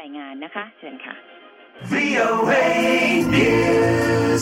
ายงานนะคะเชิญค่ะ VOA News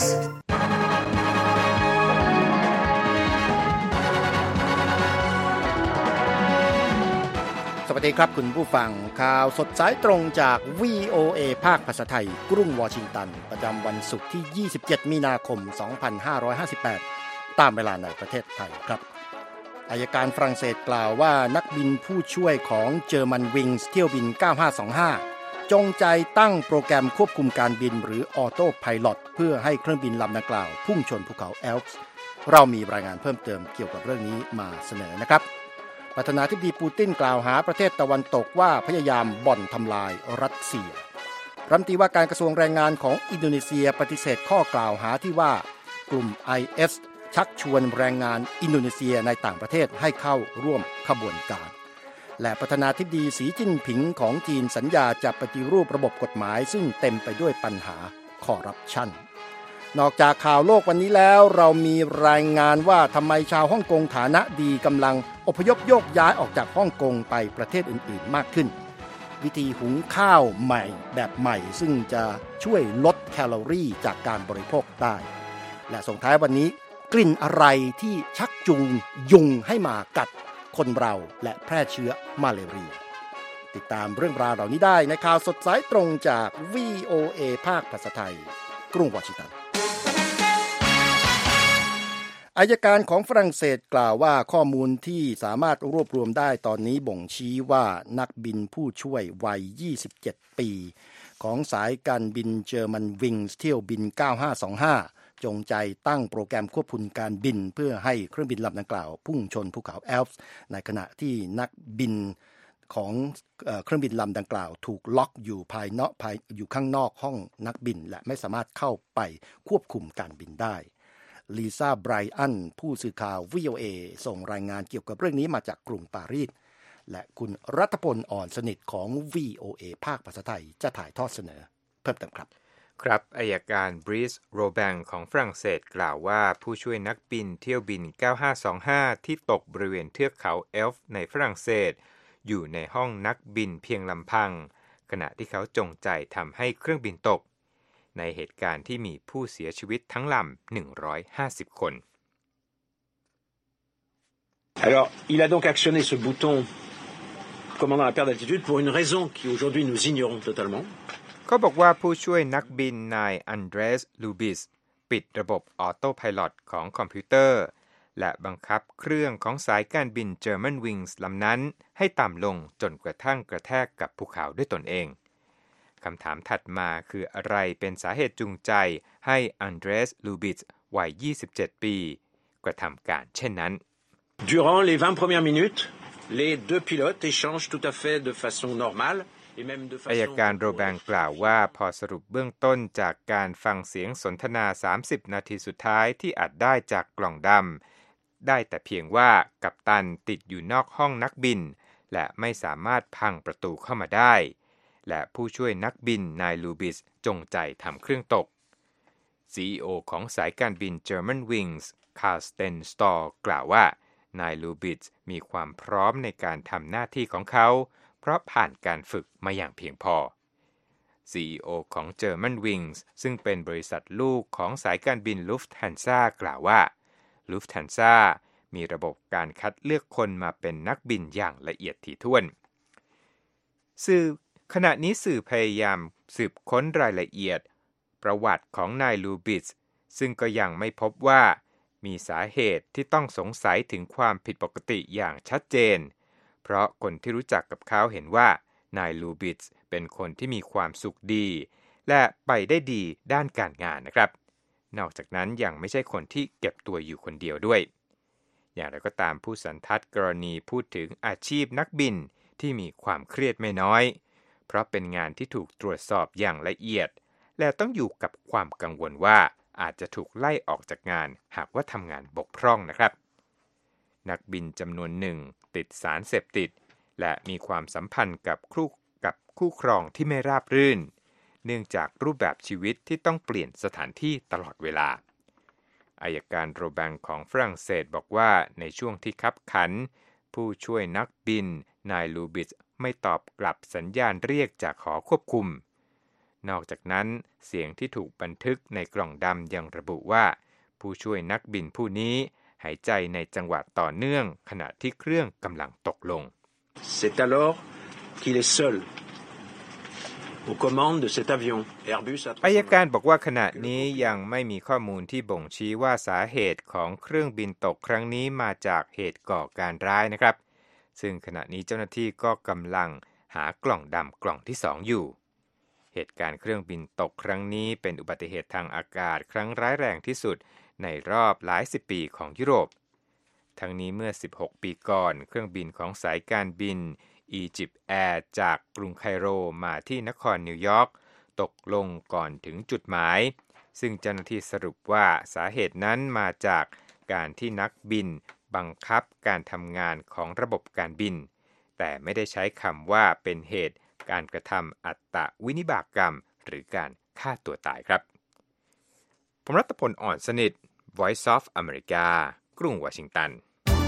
สวัสดีครับคุณผู้ฟังข่าวสดสายตรงจาก VOA ภาคภาษาไทยกรุงวอชิงตันประจำวันศุกร์ที่ 27 มีนาคม 2558 ตามเวลาในประเทศไทยครับอัยการฝรั่งเศสกล่าวว่านักบินผู้ช่วยของเจอร์มันวิงส์เที่ยวบิน 9525 จงใจตั้งโปรแกรมควบคุมการบินหรือออโต้ไพลอตเพื่อให้เครื่องบินลำดังกล่าวพุ่งชนภูเขาแอลป์เรามีรายงานเพิ่มเติมเกี่ยวกับเรื่องนี้มาเสนอนะครับประธานาธิบดีปูตินกล่าวหาประเทศตะวันตกว่าพยายามบ่อนทำลายรัสเซียรัฐมนตรีว่าการกระทรวงแรงงานของอินโดนีเซียปฏิเสธข้อกล่าวหาที่ว่ากลุ่ม IS ชักชวนแรงงานอินโดนีเซียในต่างประเทศให้เข้าร่วมขบวนการและประธานาธิบดีสีจิ้นผิงของจีนสัญญาจะปฏิรูประบบกฎหมายซึ่งเต็มไปด้วยปัญหาคอร์รัปชันนอกจากข่าวโลกวันนี้แล้วเรามีรายงานว่าทำไมชาวฮ่องกงฐานะดีกำลังอพยพโยกย้ายออกจากฮ่องกงไปประเทศอื่นๆมากขึ้นวิธีหุงข้าวใหม่แบบใหม่ซึ่งจะช่วยลดแคลอรี่จากการบริโภคได้และส่งท้ายวันนี้กลิ่นอะไรที่ชักจูงยุงให้มากัดคนเราและแพร่เชื้อมาเลเรียติดตามเรื่องราวเหล่านี้ได้ในข่าวสดสายตรงจาก VOA ภาคภาษาไทยกรุงวอชิงตันอัยการของฝรั่งเศสกล่าวว่าข้อมูลที่สามารถรวบรวมได้ตอนนี้บ่งชี้ว่านักบินผู้ช่วยวัย 27 ปีของสายการบินเจอร์มันวิงส์เที่ยวบิน 9525 จงใจตั้งโปรแกรมควบคุมการบินเพื่อให้เครื่องบินลำดังกล่าวพุ่งชนภูเขาแอลป์ในขณะที่นักบินของเครื่องบินลำดังกล่าวถูกล็อกอยู่อยู่ข้างนอกห้องนักบินและไม่สามารถเข้าไปควบคุมการบินได้ลิซ่าไบรอันผู้สื่อข่าว VOA ส่งรายงานเกี่ยวกับเรื่องนี้มาจากกรุงปารีสและคุณรัฐพลอ่อนสนิทของ VOA ภาคภาษาไทยจะถ่ายทอดเสนอเพิ่มเติมครับครับอัยการบริสโรแบงของฝรั่งเศสกล่าวว่าผู้ช่วยนักบินเที่ยวบิน 9525 ที่ตกบริเวณเทือกเขาเอลฟ์ในฝรั่งเศสอยู่ในห้องนักบินเพียงลำพังขณะที่เขาจงใจทำให้เครื่องบินตกในเหตุการณ์ที่มีผู้เสียชีวิตทั้งลำ150 คน Alors, il a donc actionné ce bouton commandant la perte d'altitude pour une raison qui aujourd'hui nous ignorons totalement. เขาบอกว่าผู้ช่วยนักบินนายอันเดรส ลูบิสปิดระบบออโต้ไพลอตของคอมพิวเตอร์และบังคับเครื่องของสายการบิน German Wings ลำนั้นให้ต่ำลงจนกระทั่งกระแทกกับภูเขาด้วยตนเองคำถามถัดมาคืออะไรเป็นสาเหตุจูงใจให้อันเดรส ลูบิสวัย 27 ปีกระทำการเช่นนั้น Durant les 20 premières minutes, les deux pilotes échangent tout à fait de façon normale et même de façon อัยการโรแบงกล่าวว่าพอสรุปเบื้องต้นจากการฟังเสียงสนทนา30 นาทีสุดท้ายที่อัดได้จากกล่องดำได้แต่เพียงว่ากัปตันติดอยู่นอกห้องนักบินและไม่สามารถพังประตูเข้ามาได้และผู้ช่วยนักบินนายลูบิสจงใจทำเครื่องตก CEO ของสายการบิน German Wings คาร์สเตนสตอร์กล่าวว่านายลูบิสมีความพร้อมในการทำหน้าที่ของเขาเพราะผ่านการฝึกมาอย่างเพียงพอ CEO ของ German Wings ซึ่งเป็นบริษัทลูกของสายการบิน Lufthansa กล่าวว่า Lufthansa มีระบบการคัดเลือกคนมาเป็นนักบินอย่างละเอียดถี่ถ้วนขณะนี้สื่อพยายามสืบค้นรายละเอียดประวัติของนายลูบิสซึ่งก็ยังไม่พบว่ามีสาเหตุที่ต้องสงสัยถึงความผิดปกติอย่างชัดเจนเพราะคนที่รู้จักกับเขาเห็นว่านายลูบิสเป็นคนที่มีความสุขดีและไปได้ดีด้านการงานนะครับนอกจากนั้นยังไม่ใช่คนที่เก็บตัวอยู่คนเดียวด้วยอย่างไรก็ตามผู้สันทัดกรณีพูดถึงอาชีพนักบินที่มีความเครียดไม่น้อยเพราะเป็นงานที่ถูกตรวจสอบอย่างละเอียดและต้องอยู่กับความกังวลว่าอาจจะถูกไล่ออกจากงานหากว่าทำงานบกพร่องนะครับนักบินจำนวนหนึ่งติดสารเสพติดและมีความสัมพันธ์กับคู่ครองที่ไม่ราบรื่นเนื่องจากรูปแบบชีวิตที่ต้องเปลี่ยนสถานที่ตลอดเวลาอัยการโรแบงของฝรั่งเศสบอกว่าในช่วงที่คับขันผู้ช่วยนักบินนายลูบิสไม่ตอบกลับสัญญาณเรียกจากหอควบคุมนอกจากนั้นเสียงที่ถูกบันทึกในกล่องดำยังระบุว่าผู้ช่วยนักบินผู้นี้หายใจในจังหวะต่อเนื่องขณะที่เครื่องกำลังตกลง C'est alors qu'il est seul aux commandes de cet avion Airbus A320 อัยการบอกว่าขณะนี้ยังไม่มีข้อมูลที่บ่งชี้ว่าสาเหตุของเครื่องบินตกครั้งนี้มาจากเหตุก่อการร้ายนะครับซึ่งขณะนี้เจ้าหน้าที่ก็กำลังหากล่องดำกล่องที่2อยู่เหตุการณ์เครื่องบินตกครั้งนี้เป็นอุบัติเหตุทางอากาศครั้งร้ายแรงที่สุดในรอบหลายสิบปีของยุโรปทั้งนี้เมื่อ16ปีก่อนเครื่องบินของสายการบินอียิปต์แอร์จากกรุงไคโรมาที่นครนิวยอร์กตกลงก่อนถึงจุดหมายซึ่งเจ้าหน้าที่สรุปว่าสาเหตุนั้นมาจากการที่นักบินบังคับการทำงานของระบบการบินแต่ไม่ได้ใช้คำว่าเป็นเหตุการกระทำอัตวินิบากกรรมหรือการฆ่าตัวตายครับผมรัตพล อ่อนสนิท Voice of America กรุงวอชิงตัน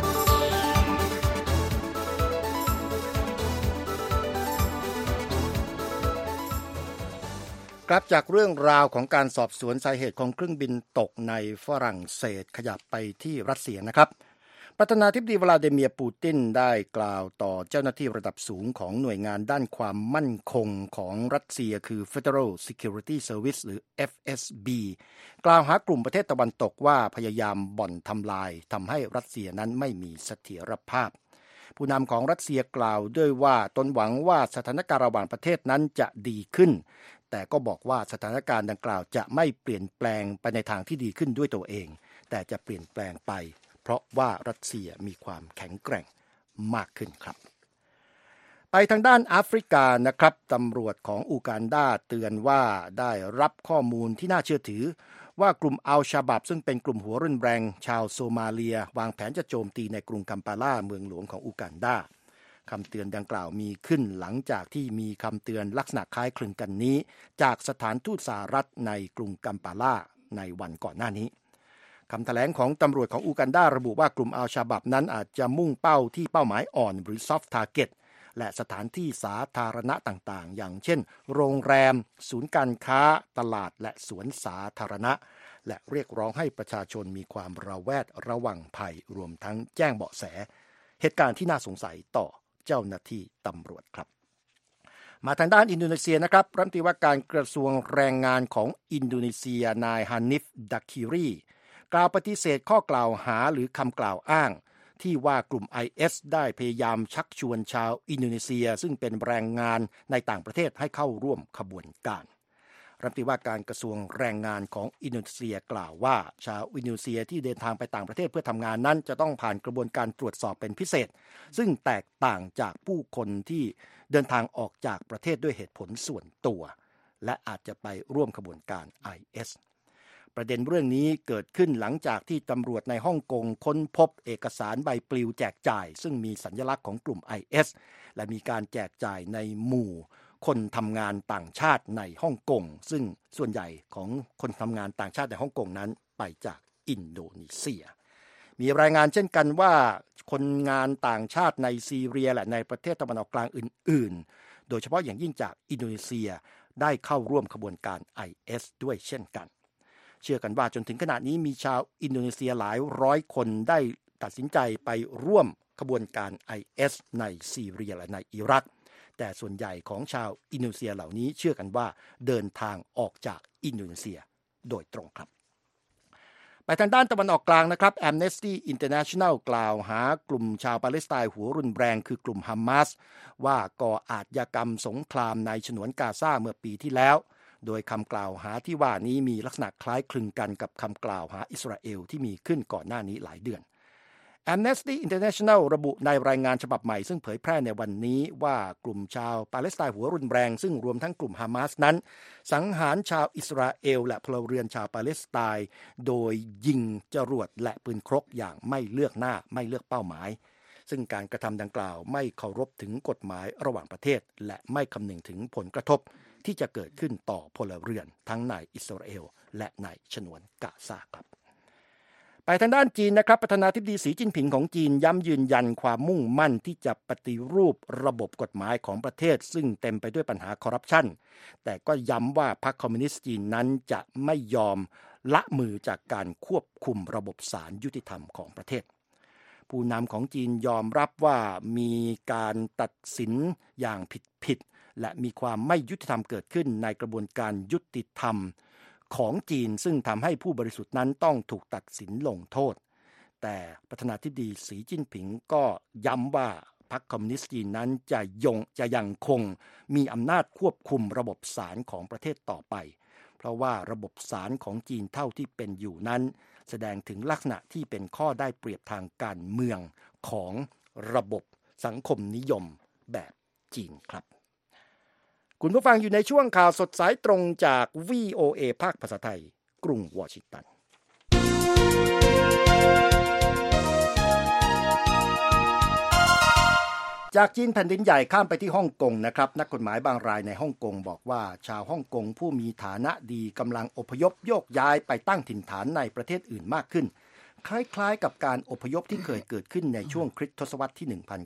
กลับจากเรื่องราวของการสอบสวนสาเหตุของเครื่องบินตกในฝรั่งเศสขยับไปที่รัสเซียนะครับประธานาธิบดีวลาดิเมียร์ปูตินได้กล่าวต่อเจ้าหน้าที่ระดับสูงของหน่วยงานด้านความมั่นคงของรัสเซียคือ Federal Security Service หรือ FSB กล่าวหากลุ่มประเทศตะวันตกว่าพยายามบ่อนทำลายทำให้รัสเซียนั้นไม่มีเสถียรภาพผู้นำของรัสเซียกล่าวด้วยว่าตนหวังว่าสถานการณ์ระหว่างประเทศนั้นจะดีขึ้นแต่ก็บอกว่าสถานการณ์ดังกล่าวจะไม่เปลี่ยนแปลงไปในทางที่ดีขึ้นด้วยตัวเองแต่จะเปลี่ยนแปลงไปเพราะว่ารัสเซียมีความแข็งแกร่งมากขึ้นครับไปทางด้านแอฟริกานะครับตำรวจของอูกันดาเตือนว่าได้รับข้อมูลที่น่าเชื่อถือว่ากลุ่มอัลชาบับซึ่งเป็นกลุ่มหัวรุนแรงชาวโซมาเลียวางแผนจะโจมตีในกรุงกัมปาลาเมืองหลวงของอูกันดาคำเตือนดังกล่าวมีขึ้นหลังจากที่มีคำเตือนลักษณะคล้ายคลึงกันนี้จากสถานทูตสหรัฐในกรุงกัมปาลาในวันก่อนหน้านี้คำแถลงของตำรวจของอูกันดาระบุว่ากลุ่มอัลชาบับนั้นอาจจะมุ่งเป้าที่เป้าหมายอ่อนหรือ soft target และสถานที่สาธารณะต่างๆอย่างเช่นโรงแรมศูนย์การค้าตลาดและสวนสาธารณะและเรียกร้องให้ประชาชนมีความระแวดระวังภัยรวมทั้งแจ้งเบาะแสเหตุการณ์ที่น่าสงสัยต่อเจ้าหน้าที่ตำรวจครับมาทางด้านอินโดนีเซียนะครับรัฐมนตรีว่าการกระทรวงแรงงานของอินโดนีเซียนายฮานิฟ ดักคิรีกล่าวปฏิเสธข้อกล่าวหาหรือคำกล่าวอ้างที่ว่ากลุ่ม IS ได้พยายามชักชวนชาวอินโดนีเซียซึ่งเป็นแรงงานในต่างประเทศให้เข้าร่วมขบวนการรัฐมนตรีว่าการกระทรวงแรงงานของอินโดนีเซียกล่าวว่าชาวอินโดนีเซียที่เดินทางไปต่างประเทศเพื่อทำงานนั้นจะต้องผ่านกระบวนการตรวจสอบเป็นพิเศษซึ่งแตกต่างจากผู้คนที่เดินทางออกจากประเทศด้วยเหตุผลส่วนตัวและอาจจะไปร่วมขบวนการ ISประเด็นเรื่องนี้เกิดขึ้นหลังจากที่ตำรวจในฮ่องกงค้นพบเอกสารใบปลิวแจกจ่ายซึ่งมีสัญลักษณ์ของกลุ่ม IS และมีการแจกจ่ายในหมู่คนทำงานต่างชาติในฮ่องกงซึ่งส่วนใหญ่ของคนทำงานต่างชาติในฮ่องกงนั้นไปจากอินโดนีเซียมีรายงานเช่นกันว่าคนงานต่างชาติในซีเรียและในประเทศตะวันออกกลางอื่นๆโดยเฉพาะอย่างยิ่งจากอินโดนีเซียได้เข้าร่วมขบวนการ IS ด้วยเช่นกันเชื่อกันว่าจนถึงขณะนี้มีชาวอินโดนีเซียหลายร้อยคนได้ตัดสินใจไปร่วมขบวนการ IS ในซีเรียและในอิรักแต่ส่วนใหญ่ของชาวอินโดนีเซียเหล่านี้เชื่อกันว่าเดินทางออกจากอินโดนีเซียโดยตรงครับไปทางด้านตะวันออกกลางนะครับ Amnesty International กล่าวหากลุ่มชาวปาเลสไตน์หัวรุนแรงคือกลุ่มฮามาสว่าก่ออาชญากรรมสงครามในฉนวนกาซาเมื่อปีที่แล้วโดยคำกล่าวหาที่ว่านี้มีลักษณะคล้ายคลึงกันกับคำกล่าวหาอิสราเอลที่มีขึ้นก่อนหน้านี้หลายเดือน Amnesty International ระบุในรายงานฉบับใหม่ซึ่งเผยแพร่ในวันนี้ว่ากลุ่มชาวปาเลสไตน์หัวรุนแรงซึ่งรวมทั้งกลุ่มฮามาสนั้นสังหารชาวอิสราเอลและพลเรือนชาวปาเลสไตน์โดยยิงจรวดและปืนครกอย่างไม่เลือกหน้าไม่เลือกเป้าหมายซึ่งการกระทำดังกล่าวไม่เคารพถึงกฎหมายระหว่างประเทศและไม่คำนึงถึงผลกระทบที่จะเกิดขึ้นต่อพลเรือนทั้งในอิสราเอลและในฉนวนกาซาครับไปทางด้านจีนนะครับประธานาธิบดีสีจิ้นผิงของจีนย้ำยืนยันความมุ่งมั่นที่จะปฏิรูประบบกฎหมายของประเทศซึ่งเต็มไปด้วยปัญหาคอร์รัปชันแต่ก็ย้ำว่าพรรคคอมมิวนิสต์จีนนั้นจะไม่ยอมละมือจากการควบคุมระบบศาลยุติธรรมของประเทศผู้นำของจีนยอมรับว่ามีการตัดสินอย่างผิดและมีความไม่ยุติธรรมเกิดขึ้นในกระบวนการยุติธรรมของจีนซึ่งทำให้ผู้บริสุทธิ์นั้นต้องถูกตัดสินลงโทษแต่ประธานาธิบดีสีจิ้นผิงก็ย้ำว่าพรรคคอมมิวนิสต์จีนนั้นจะยังคงมีอำนาจควบคุมระบบศาลของประเทศต่อไปเพราะว่าระบบศาลของจีนเท่าที่เป็นอยู่นั้นแสดงถึงลักษณะที่เป็นข้อได้เปรียบทางการเมืองของระบบสังคมนิยมแบบจีนครับคุณผู้ฟังอยู่ในช่วงข่าวสดสายตรงจาก VOA ภาคภาษาไทยกรุงวอชิงตันจากจีนแผ่นดินใหญ่ข้ามไปที่ฮ่องกงนะครับนักกฎหมายบางรายในฮ่องกงบอกว่าชาวฮ่องกงผู้มีฐานะดีกำลังอพยพโยกย้ายไปตั้งถิ่นฐานในประเทศอื่นมากขึ้นคล้ายๆกับการอพยพที่เคยเกิดขึ้นในช่วงคริสตศตวรรษที่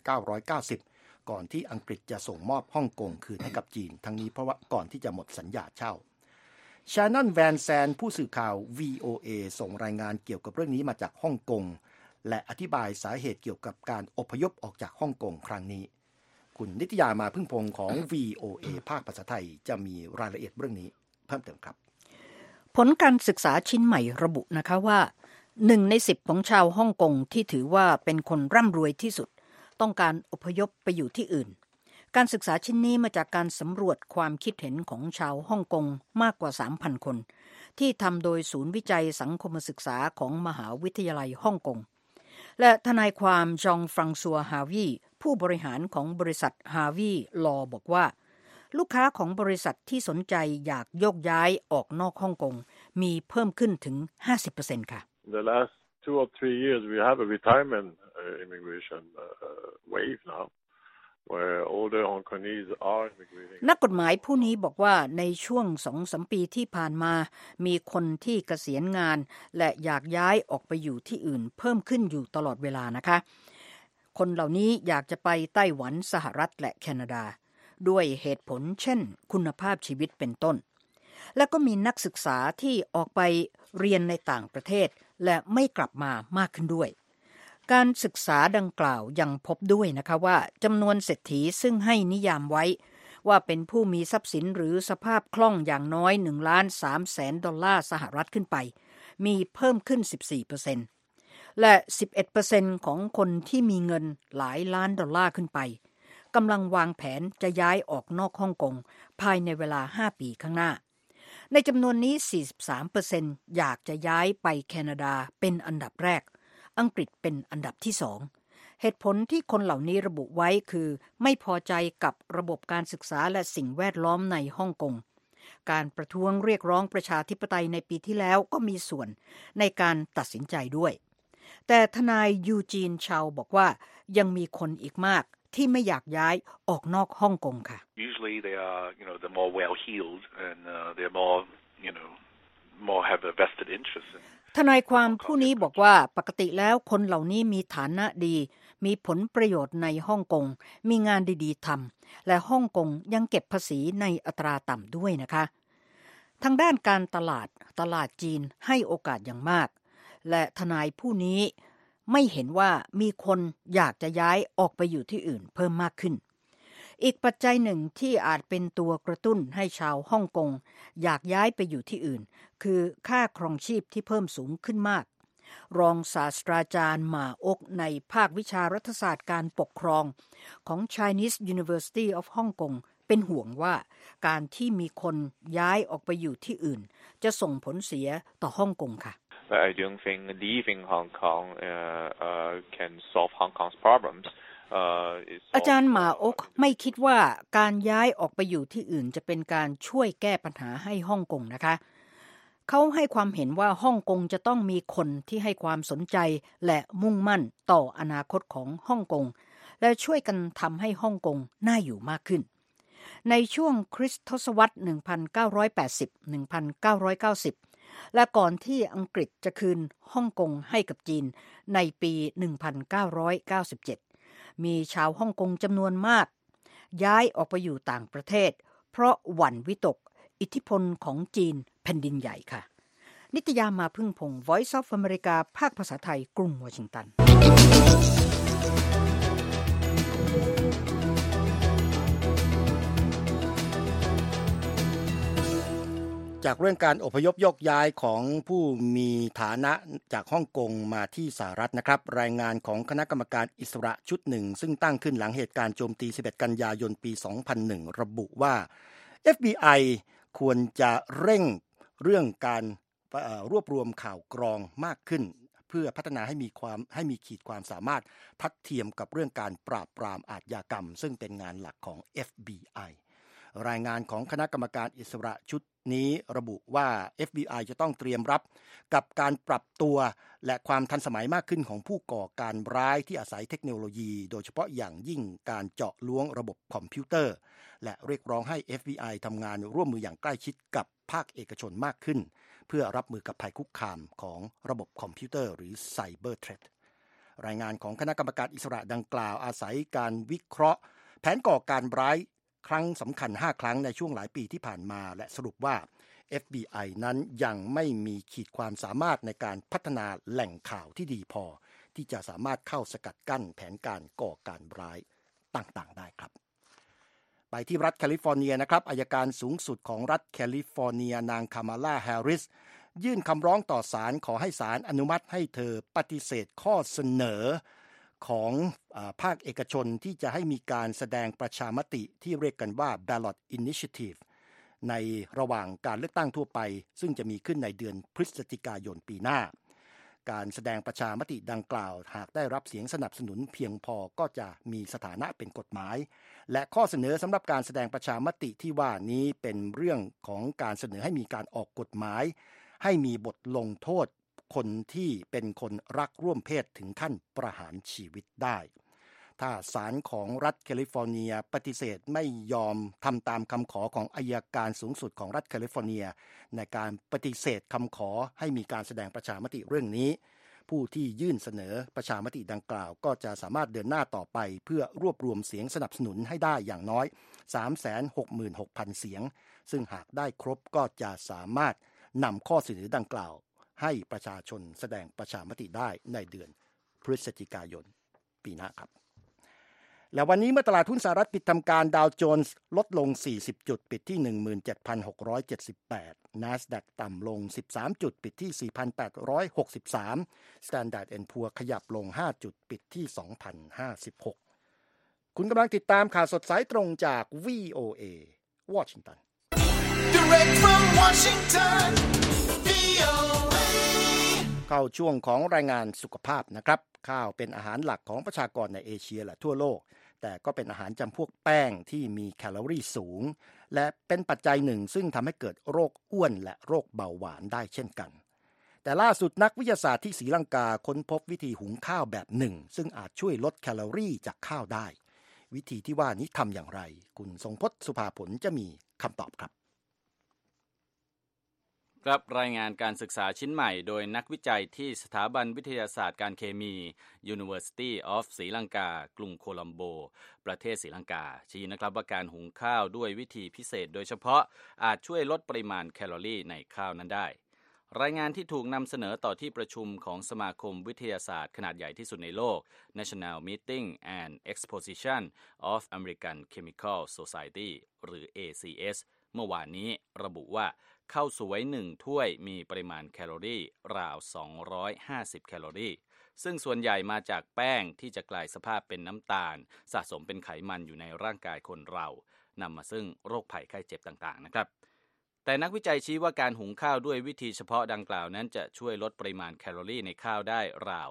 1990 ก่อนที่อังกฤษจะส่งมอบฮ่องกงคืนให้กับจีนทั้งนี้เพราะว่าก่อนที่จะหมดสัญญาเช่าชานันแวนแซนผู้สื่อข่าว VOA ส่งรายงานเกี่ยวกับเรื่องนี้มาจากฮ่องกงและอธิบายสาเหตุเกี่ยวกับการอพยพออกจากฮ่องกงครั้งนี้คุณนิตยามาพึ่งพงศ์ของ VOA ภาคภาษาไทยจะมีรายละเอียดเรื่องนี้เพิ่มเติมครับผลการศึกษาชิ้นใหม่ระบุนะคะว่า1 ใน 10ของชาวฮ่องกงที่ถือว่าเป็นคนร่ำรวยที่สุดต้องการอพยพไปอยู่ที่อื่นการศึกษาชิ้นนี้มาจากการสำรวจความคิดเห็นของชาวฮ่องกงมากกว่า 3,000 คนที่ทำโดยศูนย์วิจัยสังคมศึกษาของมหาวิทยาลัยฮ่องกงและทนายความจองฟรังซัวฮาวีผู้บริหารของบริษัทฮาวีลอบอกว่าลูกค้าของบริษัทที่สนใจอยากโยกย้ายออกนอกฮ่องกงมีเพิ่มขึ้นถึง 50% ค่ะ The last 2 or 3 years we have a retirement immigration wave now where older Hong Kongese are immigrating นักกฎหมายผู้นี้บอกว่าในช่วง 2-3 ปีที่ผ่านมามีคนที่เกษียณงานและอยากย้ายออกไปอยู่ที่อื่นเพิ่มขึ้นอยู่ตลอดเวลานะคะคนเหล่านี้อยากจะไปไต้หวันสหรัฐและแคนาดาด้วยเหตุผลเช่นคุณภาพชีวิตเป็นต้นและก็มีนักศึกษาที่ออกไปเรียนในต่างประเทศและไม่กลับมามากขึ้นด้วยการศึกษาดังกล่าวยังพบด้วยนะคะว่าจำนวนเศรษฐีซึ่งให้นิยามไว้ว่าเป็นผู้มีทรัพย์สินหรือสภาพคล่องอย่างน้อย$1.3 ล้านสหรัฐขึ้นไปมีเพิ่มขึ้น 14%และ 11% ของคนที่มีเงินหลายล้านดอลลาร์ขึ้นไปกำลังวางแผนจะย้ายออกนอกฮ่องกงภายในเวลา 5 ปีข้างหน้าในจำนวนนี้ 43% อยากจะย้ายไปแคนาดาเป็นอันดับแรกอังกฤษเป็นอันดับที่ 2เหตุผลที่คนเหล่านี้ระบุไว้คือไม่พอใจกับระบบการศึกษาและสิ่งแวดล้อมในฮ่องกงการประท้วงเรียกร้องประชาธิปไตยในปีที่แล้วก็มีส่วนในการตัดสินใจด้วยแต่ทนายยูจีนเชาบอกว่ายังมีคนอีกมากที่ไม่อยากย้ายออกนอกฮ่องกงค่ะ Usually they are, they're more well-heeled and they're more, more have a vested interest in ทนายความผู้นี้บอกว่าปกติแล้วคนเหล่านี้มีฐานะดีมีผลประโยชน์ในฮ่องกงมีงานดีๆทำและฮ่องกงยังเก็บภาษีในอัตราต่ำด้วยนะคะทางด้านการตลาดจีนให้โอกาสอย่างมากและทนายผู้นี้ไม่เห็นว่ามีคนอยากจะย้ายออกไปอยู่ที่อื่นเพิ่มมากขึ้นอีกปัจจัยหนึ่งที่อาจเป็นตัวกระตุ้นให้ชาวฮ่องกงอยากย้ายไปอยู่ที่อื่นคือค่าครองชีพที่เพิ่มสูงขึ้นมากรองศาสตราจารย์หม่าอกในภาควิชารัฐศาสตร์การปกครองของ Chinese University of Hong Kong เป็นห่วงว่าการที่มีคนย้ายออกไปอยู่ที่อื่นจะส่งผลเสียต่อฮ่องกงค่ะ But I don't think leaving Hong Kong can solve Hong Kong's problemsอาจารย์หม่าอกไม่คิดว่าการย้ายออกไปอยู่ที่อื่นจะเป็นการช่วยแก้ปัญหาให้ฮ่องกงนะคะเขาให้ความเห็นว่าฮ่องกงจะต้องมีคนที่ให้ความสนใจและมุ่งมั่นต่ออนาคตของฮ่องกงและช่วยกันทำให้ฮ่องกงน่าอยู่มากขึ้นในช่วงคริสตศตวรรษ 1980-1990 และก่อนที่อังกฤษจะคืนฮ่องกงให้กับจีนในปี 1997 มีชาวฮ่องกงจำนวนมากย้ายออกไปอยู่ต่างประเทศเพราะหวั่นวิตกอิทธิพลของจีนแผ่นดินใหญ่ค่ะนิตยามาพึ่งพงศ์ Voice of America ภาคภาษาไทยกรุงวอชิงตันจากเรื่องการอพยพยกย้ายของผู้มีฐานะจากฮ่องกงมาที่สหรัฐนะครับรายงานของคณะกรรมการอิสระชุดหนึ่งซึ่งตั้งขึ้นหลังเหตุการณ์โจมตี11กันยายนปี 2001 ระบุว่า FBI ควรจะเร่งเรื่องการรวบรวมข่าวกรองมากขึ้นเพื่อพัฒนาให้มีขีดความสามารถทัดเทียมกับเรื่องการปราบปรามอาชญากรรมซึ่งเป็นงานหลักของ FBI รายงานของคณะกรรมการอิสระชุดนี้ระบุว่า FBI จะต้องเตรียมรับกับการปรับตัวและความทันสมัยมากขึ้นของผู้ก่อการร้ายที่อาศัยเทคโนโลยีโดยเฉพาะอย่างยิ่งการเจาะล้วงระบบคอมพิวเตอร์และเรียกร้องให้ FBI ทำงานร่วมมืออย่างใกล้ชิดกับภาคเอกชนมากขึ้นเพื่อรับมือกับภัยคุกคามของระบบคอมพิวเตอร์หรือ Cyber Threat รายงานของคณะกรรมการอิสระดังกล่าวอาศัยการวิเคราะห์แผนก่อการร้ายครั้งสำคัญ5ครั้งในช่วงหลายปีที่ผ่านมาและสรุปว่า FBI นั้นยังไม่มีขีดความสามารถในการพัฒนาแหล่งข่าวที่ดีพอที่จะสามารถเข้าสกัดกั้นแผนการก่อการร้ายต่างๆได้ครับไปที่รัฐแคลิฟอร์เนียนะครับอัยการสูงสุดของรัฐแคลิฟอร์เนียนางคามาลาแฮร์ริสยื่นคำร้องต่อศาลขอให้ศาลอนุมัติให้เธอปฏิเสธข้อเสนอของภาคเอกชนที่จะให้มีการแสดงประชามติที่เรียกกันว่า Ballot Initiative ในระหว่างการเลือกตั้งทั่วไปซึ่งจะมีขึ้นในเดือนพฤศจิกายนปีหน้าการแสดงประชามติดังกล่าวหากได้รับเสียงสนับสนุนเพียงพอก็จะมีสถานะเป็นกฎหมายและข้อเสนอสำหรับการแสดงประชามติที่ว่านี้เป็นเรื่องของการเสนอให้มีการออกกฎหมายให้มีบทลงโทษคนที่เป็นคนรักร่วมเพศถึงขั้นประหารชีวิตได้ถ้าศาลของรัฐแคลิฟอร์เนียปฏิเสธไม่ยอมทำตามคำขอของอัยการสูงสุดของรัฐแคลิฟอร์เนียในการปฏิเสธคำขอให้มีการแสดงประชามติเรื่องนี้ผู้ที่ยื่นเสนอประชามติดังกล่าวก็จะสามารถเดินหน้าต่อไปเพื่อรวบรวมเสียงสนับสนุนให้ได้อย่างน้อย 366,000 เสียงซึ่งหากได้ครบก็จะสามารถนำข้อเสนอดังกล่าวให้ประชาชนแสดงประชามติได้ในเดือนพฤศจิกายนปีหน้าครับและวันนี้เมื่อตลาดหุ้นสหรัฐปิดทำการดาวโจนส์ลดลง40จุดปิดที่ 17,678 NASDAQ ต่ำลง13จุดปิดที่ 4,863 Standard & Poor ขยับลง5จุดปิดที่ 2,056 คุณกำลังติดตามข่าวสดสายตรงจาก VOA วอชิงตัน Direct from Washingtonเข้าช่วงของรายงานสุขภาพนะครับข้าวเป็นอาหารหลักของประชากรในเอเชียและทั่วโลกแต่ก็เป็นอาหารจำพวกแป้งที่มีแคลอรี่สูงและเป็นปัจจัยหนึ่งซึ่งทำให้เกิดโรคอ้วนและโรคเบาหวานได้เช่นกันแต่ล่าสุดนักวิทยาศาสตร์ที่ศรีลังกาค้นพบวิธีหุงข้าวแบบหนึ่งซึ่งอาจช่วยลดแคลอรี่จากข้าวได้วิธีที่ว่านี้ทำอย่างไรคุณทรงพจน์สุภาผลจะมีคำตอบครับครับรายงานการศึกษาชิ้นใหม่โดยนักวิจัยที่สถาบันวิทยาศาสตร์การเคมี University of ศรีลังกากรุงโคลัมโบประเทศศรีลังกาชี้นะครับว่าการหุงข้าวด้วยวิธีพิเศษโดยเฉพาะอาจช่วยลดปริมาณแคลอรี่ในข้าวนั้นได้รายงานที่ถูกนำเสนอต่อที่ประชุมของสมาคมวิทยาศาสตร์ขนาดใหญ่ที่สุดในโลก National Meeting and Exposition of American Chemical Society หรือ ACS เมื่อวานนี้ระบุว่าข้าวสวย1ถ้วยมีปริมาณแคลอรี่ราว250แคลอรี่ซึ่งส่วนใหญ่มาจากแป้งที่จะกลายสภาพเป็นน้ำตาลสะสมเป็นไขมันอยู่ในร่างกายคนเรานำมาซึ่งโรคภัยไข้เจ็บต่างๆนะครับแต่นักวิจัยชี้ว่าการหุงข้าวด้วยวิธีเฉพาะดังกล่าวนั้นจะช่วยลดปริมาณแคลอรี่ในข้าวได้ราว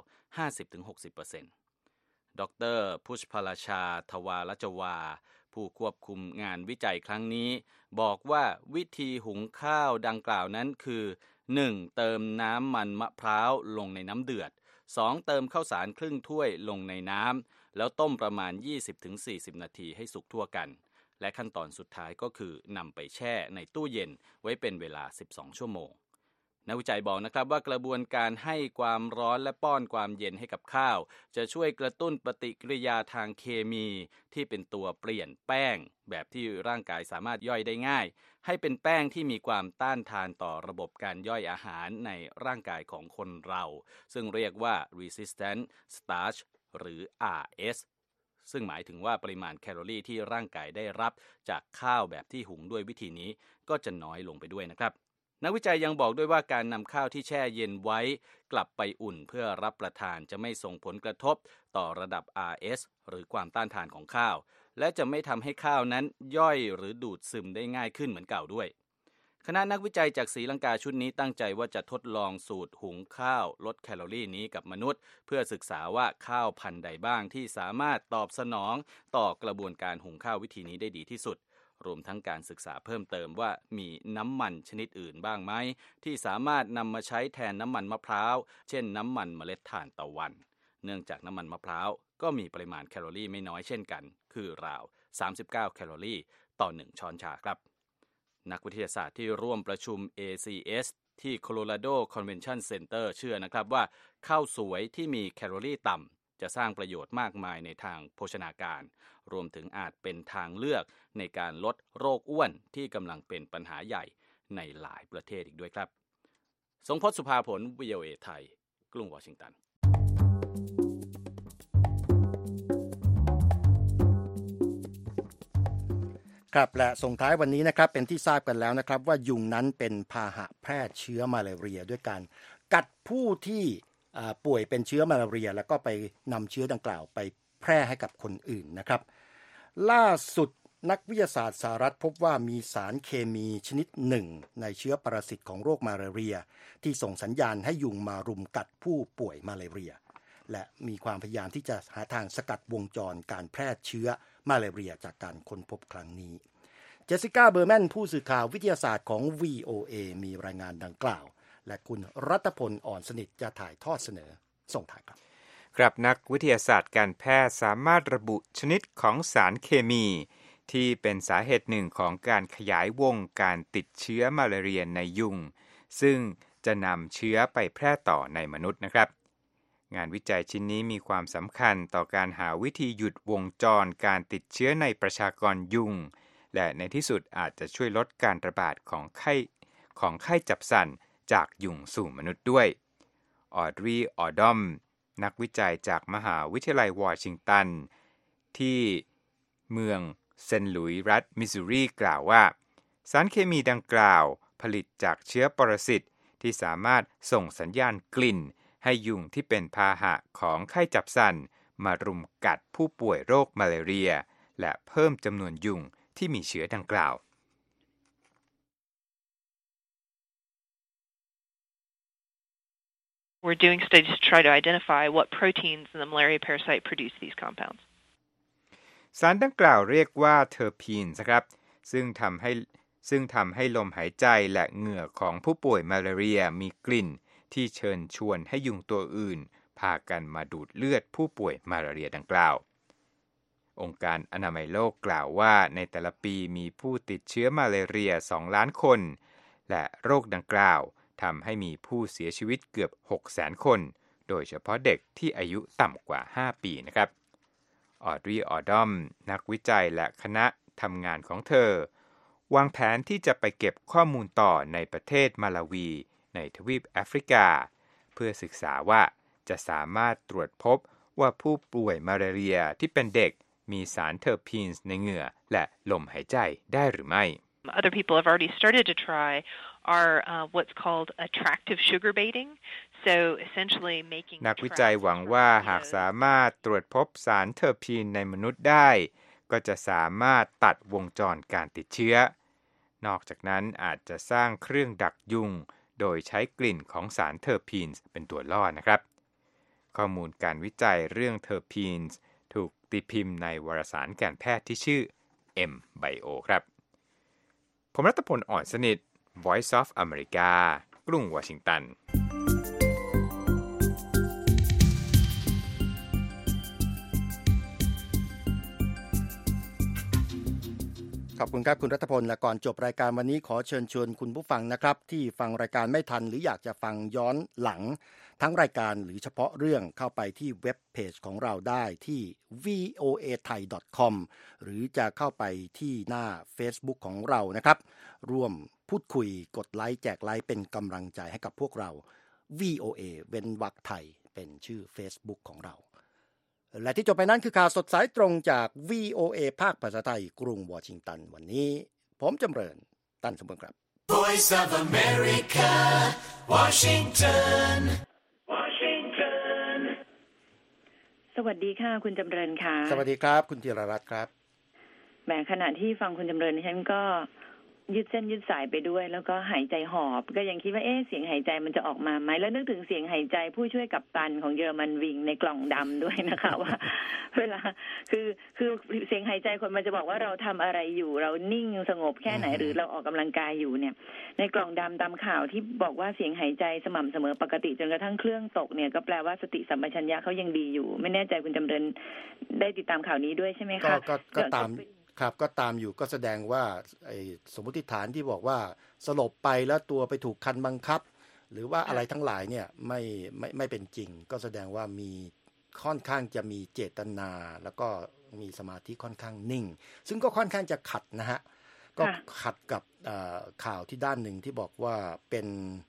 50-60% ดร.พุชพลาชาทวาลจวาผู้ควบคุมงานวิจัยครั้งนี้บอกว่าวิธีหุงข้าวดังกล่าวนั้นคือ 1. เติมน้ำมันมะพร้าวลงในน้ำเดือด 2. เติมข้าวสารครึ่งถ้วยลงในน้ำแล้วต้มประมาณ 20-40 นาทีให้สุกทั่วกันและขั้นตอนสุดท้ายก็คือนำไปแช่ในตู้เย็นไว้เป็นเวลา12ชั่วโมงนักวิจัยบอกนะครับว่ากระบวนการให้ความร้อนและป้อนความเย็นให้กับข้าวจะช่วยกระตุ้นปฏิกิริยาทางเคมีที่เป็นตัวเปลี่ยนแป้งแบบที่ร่างกายสามารถย่อยได้ง่ายให้เป็นแป้งที่มีความต้านทานต่อระบบการย่อยอาหารในร่างกายของคนเราซึ่งเรียกว่า resistant starch หรือ RS ซึ่งหมายถึงว่าปริมาณแคลอรี่ที่ร่างกายได้รับจากข้าวแบบที่หุงด้วยวิธีนี้ก็จะน้อยลงไปด้วยนะครับนักวิจัยยังบอกด้วยว่าการนำข้าวที่แช่เย็นไว้กลับไปอุ่นเพื่อรับประทานจะไม่ส่งผลกระทบต่อระดับ RS หรือความต้านทานของข้าวและจะไม่ทำให้ข้าวนั้นย่อยหรือดูดซึมได้ง่ายขึ้นเหมือนเก่าด้วยคณะนักวิจัยจากศรีลังกาชุดนี้ตั้งใจว่าจะทดลองสูตรหุงข้าวลดแคลอรี่นี้กับมนุษย์เพื่อศึกษาว่าข้าวพันธุ์ใดบ้างที่สามารถตอบสนองต่อกระบวนการหุงข้าววิธีนี้ได้ดีที่สุดรวมทั้งการศึกษาเพิ่มเติมว่ามีน้ำมันชนิดอื่นบ้างไหมที่สามารถนำมาใช้แทนน้ำมันมะพร้าวเช่นน้ำมันเมล็ดถ่านตะวันเนื่องจากน้ำมันมะพร้าวก็มีปริมาณแคลอรี่ไม่น้อยเช่นกันคือราว39แคลอรี่ต่อ1ช้อนชาครับนักวิทยาศาสตร์ที่ร่วมประชุม ACS ที่ Colorado Convention Center เชื่อนะครับว่าข้าวสวยที่มีแคลอรี่ต่ำจะสร้างประโยชน์มากมายในทางโภชนาการรวมถึงอาจเป็นทางเลือกในการลดโรคอ้วนที่กำลังเป็นปัญหาใหญ่ในหลายประเทศอีกด้วยครับทรงพจน์สุภาผล VOA ไทยกรุงวอชิงตันครับและส่งท้ายวันนี้นะครับเป็นที่ทราบกันแล้วนะครับว่ายุงนั้นเป็นพาหะแพร่เชื้อมาลาเรียด้วยการกัดผู้ที่ป่วยเป็นเชื้อมาลาเรียแล้วก็ไปนำเชื้อดังกล่าวไปแพร่ให้กับคนอื่นนะครับล่าสุดนักวิทยาศาสตร์สหรัฐพบว่ามีสารเคมีชนิดหนึ่งในเชื้อปรสิตของโรคมาลาเรียที่ส่งสัญญาณให้ยุงมารุมกัดผู้ป่วยมาลาเรียและมีความพยายามที่จะหาทางสกัดวงจรการแพร่เชื้อมาลาเรียจากการค้นพบครั้งนี้เจสสิก้าเบอร์แมนผู้สื่อข่าววิทยาศาสตร์ของ VOA มีรายงานดังกล่าวและคุณรัตพลอ่อนสนิทจะถ่ายทอดเสนอส่งถ่ายครับครับนักวิทยาศาสตร์การแพทย์สามารถระบุชนิดของสารเคมีที่เป็นสาเหตุหนึ่งของการขยายวงการติดเชื้อมาลาเรียในยุงซึ่งจะนำเชื้อไปแพร่ต่อในมนุษย์นะครับงานวิจัยชิ้นนี้มีความสำคัญต่อการหาวิธีหยุดวงจรการติดเชื้อในประชากรยุงและในที่สุดอาจจะช่วยลดการระบาดของไข้จับสั่นจากยุงสู่มนุษย์ด้วยออดรีย์ ออดอมนักวิจัยจากมหาวิทยาลัยวอชิงตันที่เมืองเซนต์หลุยส์รัฐมิสซูรีกล่าวว่าสารเคมีดังกล่าวผลิตจากเชื้อปรสิตที่สามารถส่งสัญญาณกลิ่นให้ยุงที่เป็นพาหะของไข้จับสั่นมารุมกัดผู้ป่วยโรคมาลาเรียและเพิ่มจำนวนยุงที่มีเชื้อดังกล่าว We're doing studies to try to identify what proteins in the malaria parasite produce these compounds. สารดังกล่าวเรียกว่าเทอร์พีนครับซึ่งทำให้ลมหายใจและเหงื่อของผู้ป่วยมาลาเรียมีกลิ่นที่เชิญชวนให้ยุงตัวอื่นพากันมาดูดเลือดผู้ป่วยมาลาเรียดังกล่าวองค์การอนามัยโลกกล่าวว่าในแต่ละปีมีผู้ติดเชื้อมาลาเรีย2 ล้านคนและโรคดังกล่าวทำให้มีผู้เสียชีวิตเกือบ 600,000 คนโดยเฉพาะเด็กที่อายุต่ำกว่า5 ปีนะครับออดรีย์ ออดอมนักวิจัยและคณะทำงานของเธอวางแผนที่จะไปเก็บข้อมูลต่อในประเทศมาลาวีในทวีปแอฟริกาเพื่อศึกษาว่าจะสามารถตรวจพบว่าผู้ป่วยมาลาเรียที่เป็นเด็กมีสารเทอร์พีนส์ในเหงื่อและลมหายใจได้หรือไม่ Other people have already started to try are what's called attractive sugar baiting. So essentially making นักวิจัยหวังว่าหากสามารถตรวจพบสารเทอร์พีนในมนุษย์ได้ก็จะสามารถตัดวงจรการติดเชื้อนอกจากนั้นอาจจะสร้างเครื่องดักยุงโดยใช้กลิ่นของสารเทอร์พีนส์เป็นตัวล่อนะครับข้อมูลการวิจัยเรื่องเทอร์พีนส์ถูกตีพิมพ์ในวารสารการแพทย์ที่ชื่อ M-Bio ครับผมรัตพล อ่อนสนิท Voice of America กรุงวอชิงตันขอบคุณครับคุณรัฐพลและก่อนจบรายการวันนี้ขอเชิญชวนคุณผู้ฟังนะครับที่ฟังรายการไม่ทันหรืออยากจะฟังย้อนหลังทั้งรายการหรือเฉพาะเรื่องเข้าไปที่เว็บเพจของเราได้ที่ voathai.com หรือจะเข้าไปที่หน้า Facebook ของเรานะครับร่วมพูดคุยกดไลค์แจกไลค์เป็นกำลังใจให้กับพวกเรา VOA เว้นวรรคไทยเป็นชื่อ Facebook ของเราและที่จบไปนั้นคือข่าวสดสายตรงจาก VOA ภาคภาษาไทยกรุงวอชิงตันวันนี้ผมจำเริญตั้นสมบูรณ์ครับ Voice of America Washington สวัสดีค่ะคุณจำเริญค่ะสวัสดีครับคุณธีรรัตน์ครับแหมขณะที่ฟังคุณจำเริญฉันก็ยืดเส้นยืดสายไปด้วยแล้วก็หายใจหอบก็ยังคิดว่าเสียงหายใจมันจะออกมาไหมแล้วนึกถึงเสียงหายใจผู้ช่วยกัปตันของเยอรมันวิงในกล่องดำด้วยนะคะว่าเวลาคือเสียงหายใจคนมันจะบอกว่าเราทำอะไรอยู่เรานิ่งสงบแค่ไหนหรือเราออกกำลังกายอยู่เนี่ยในกล่องดำตามข่าวที่บอกว่าเสียงหายใจสม่ำเสมอปกติจนกระทั่งเครื่องตกเนี่ยก็แปลว่าสติสัมปชัญญะเขายังดีอยู่ไม่แน่ใจคุณจำเริญได้ติดตามข่าวนี้ด้วยใช่ไหมคะก็ตามครับก็ตามอยู่ก็แสดงว่าสมมติฐานที่บอกว่าสลบไปแล้วตัวไปถูกคันบังคับหรือว่าอะไรทั้งหลายเนี่ยไม่เป็นจริงก็แสดงว่ามีค่อนข้างจะมีเจตนาแล้วก็มีสมาธิค่อนข้างนิ่งซึ่งก็ค่อนข้างจะขัดนะฮะก็ขัดกับข่าวที่ด้านหนึ่งที่บอกว่าเป็น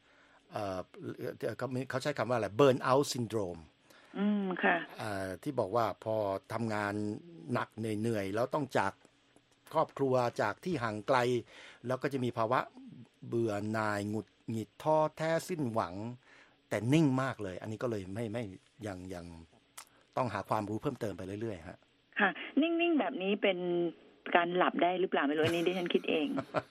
เขาใช้คำว่าอะไร burn out syndrome ค่ะที่บอกว่าพอทำงานหนักเหนื่อยแล้วต้องจากครอบครัวจากที่ห่างไกลแล้วก็จะมีภาวะเบื่อหน่ายหงุดหงิดท้อแท้สิ้นหวังแต่นิ่งมากเลยอันนี้ก็เลยไม่ยังต้องหาความรู้เพิ่มเติมไปเรื่อยๆฮะค่ะนิ่งๆแบบนี้เป็นการหลับได้หรือเปล่าไม่รู้อันนี้ดิฉันคิดเอง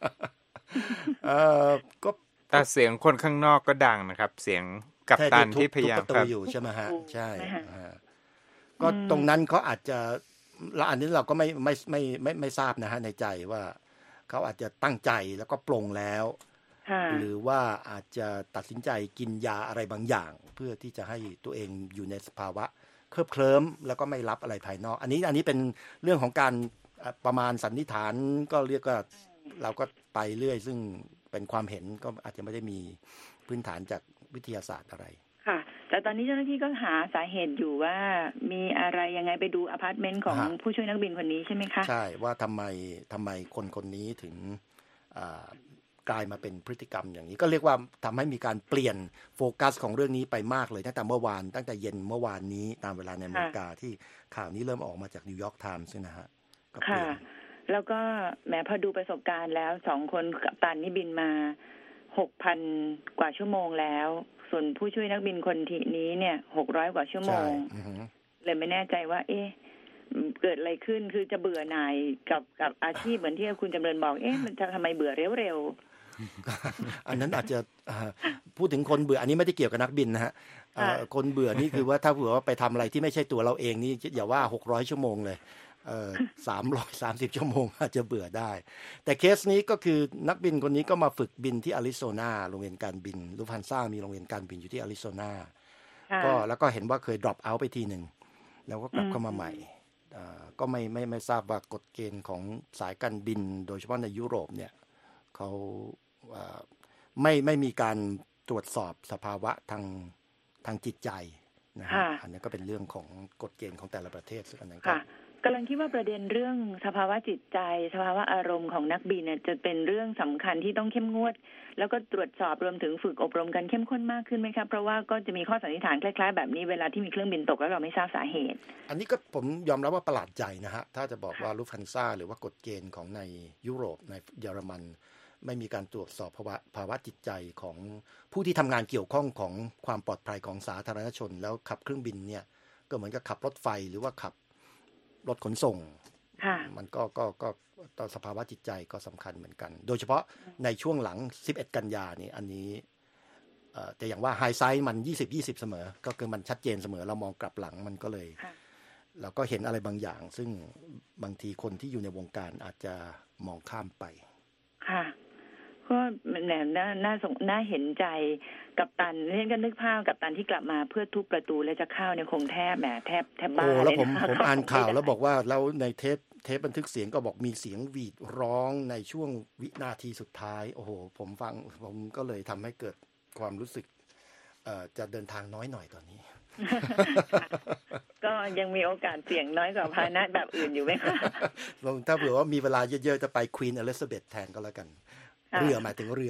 ก็แต่เสียงคนข้างนอกก็ดังนะครับเสียงกัปตันที่พยายามประตูอยู่ใช่ไหมฮะใช่ก็ตรงนั้นเขาอาจจะแล้วอันนี้เราก็ไม่ทราบนะฮะในใจว่าเขาอาจจะตั้งใจแล้วก็ปลงแล้วหรือว่าอาจจะตัดสินใจกินยาอะไรบางอย่างเพื่อที่จะให้ตัวเองอยู่ในสภาวะเคลิบเคลิ้มแล้วก็ไม่รับอะไรภายนอกอันนี้เป็นเรื่องของการประมาณสันนิษฐานก็เรียกว่าเราก็ไปเรื่อยซึ่งเป็นความเห็นก็อาจจะไม่ได้มีพื้นฐานจากวิทยาศาสตร์อะไรค่ะแต่ตอนนี้เจ้าหน้าที่ก็หาสาเหตุอยู่ว่ามีอะไรยังไงไปดูอพาร์ตเมนต์ของผู้ช่วยนักบินคนนี้ใช่ไหมคะใช่ว่าทำไมคนนี้ถึงกลายมาเป็นพฤติกรรมอย่างนี้ก็เรียกว่าทำให้มีการเปลี่ยนโฟกัสของเรื่องนี้ไปมากเลยตั้งแต่เย็นเมื่อวานนี้ตามเวลาในอเมริกาที่ข่าวนี้เริ่มออกมาจากนิวยอร์กไทม์ส์นะฮะค่ะแล้วก็แม้พอดูประสบการณ์แล้ว2คนกัปตันนี่บินมา 6,000 กว่าชั่วโมงแล้วส่วนผู้ช่วยนักบินคนนี้เนี่ย600กว่าชั่วโมงเลยไม่แน่ใจว่าเกิดอะไรขึ้นคือจะเบื่อหน่ายกับอาชีพเหมือนที่คุณจำเริญบอกมันจะทำไมเบื่อเร็วๆอันนั้นอาจจะพูดถึงคนเบื่ออันนี้ไม่ได้เกี่ยวกับนักบินนะฮะคนเบื่อนี่คือว่าถ้าเผื่อว่าไปทำอะไรที่ไม่ใช่ตัวเราเองนี่อย่าว่า600ชั่วโมงเลย330ชั่วโมงอาจจะเบื่อได้แต่เคสนี้ก็คือนักบินคนนี้ก็มาฝึกบินที่อาริโซนาโรงเรียนการบินลูฟฮันซ่ามีโรงเรียนการบินอยู่ที่อาริโซนาก็แล้วก็เห็นว่าเคย drop out ไปทีนึงแล้วก็กลับเข้ามาใหม่ก็ไม่ทราบว่ากฎเกณฑ์ของสายการบินโดยเฉพาะในยุโรปเนี่ยเขาไม่มีการตรวจสอบสภาวะทางจิตใจนะฮะอันนี้ก็เป็นเรื่องของกฎเกณฑ์ของแต่ละประเทศซึ่งอันนั้นก็กำลังคิดว่าประเด็นเรื่องสภาวะจิตใจสภาวะอารมณ์ของนักบินเนี่ยจะเป็นเรื่องสำคัญที่ต้องเข้มงวดแล้วก็ตรวจสอบรวมถึงฝึกอบรมกันเข้มข้นมากขึ้นไหมครับเพราะว่าก็จะมีข้อสันนิษฐานคล้ายๆแบบนี้เวลาที่มีเครื่องบินตกแล้วเราไม่ทราบสาเหตุอันนี้ก็ผมยอมรับว่าประหลาดใจนะฮะถ้าจะบอกว่าลูฟฮันซ่าหรือว่ากฎเกณฑ์ของในยุโรปในเยอรมันไม่มีการตรวจสอบภาวะจิตใจของผู้ที่ทำงานเกี่ยวข้องของความปลอดภัยของสาธารณชนแล้วขับเครื่องบินเนี่ยก็เหมือนกับขับรถไฟหรือว่าขับรถขนส่งมันก็ต่อสภาวะจิตใจก็สำคัญเหมือนกันโดยเฉพาะในช่วงหลัง11กันยานี่อันนี้แต่อย่างว่าไฮไซด์มัน20-20เสมอก็คือมันชัดเจนเสมอเรามองกลับหลังมันก็เลยเราก็เห็นอะไรบางอย่างซึ่งบางทีคนที่อยู่ในวงการอาจจะมองข้ามไปค่ะก็แหมน่าเห็นใจกัปตันเล่นกันนึกภาพกัปตันที่กลับมาเพื่อทุบประตูแล้วจะเข้าเนี่ยคงแทบบ้าเลยแล้วผมอ่านข่าวแล้วบอกว่าแล้วในเทปเทปบันทึกเสียงก็บอกมีเสียงหวีดร้องในช่วงวินาทีสุดท้ายโอ้โหผมฟังผมก็เลยทำให้เกิดความรู้สึกจะเดินทางน้อยหน่อยตอนนี้ก็ยังมีโอกาสเสี่ยงน้อยกว่าพาหนะแบบอื่นอยู่ไหมคะถ้าเผื่อว่ามีเวลาเยอะๆจะไป Queen Elizabeth แทนก็แล้วกันเรือหมายถึงเรือ